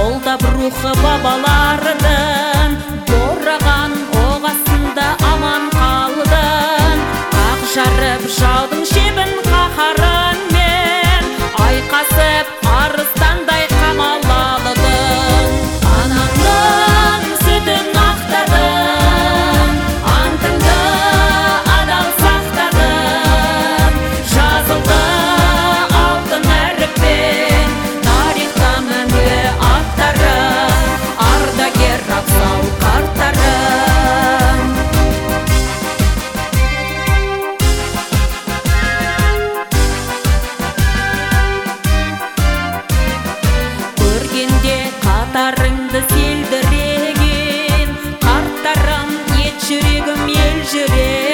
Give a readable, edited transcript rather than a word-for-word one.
қолдап рухы бабалардың, бораған оқ астында аман қалдың. Ақ жарып жаудың шебін қаһарыңмен, айқасып арыстандай қамалалыдың. Анаңның сүтін ақтадың, антыңды адал сақтадың. Жазылды алтын әріппен тарихта мәңгі аттарың, ардагер абзал қарттарың. Көргенде қатарыңды селдіреген, қарттарым ет жүрегім ел жүрек.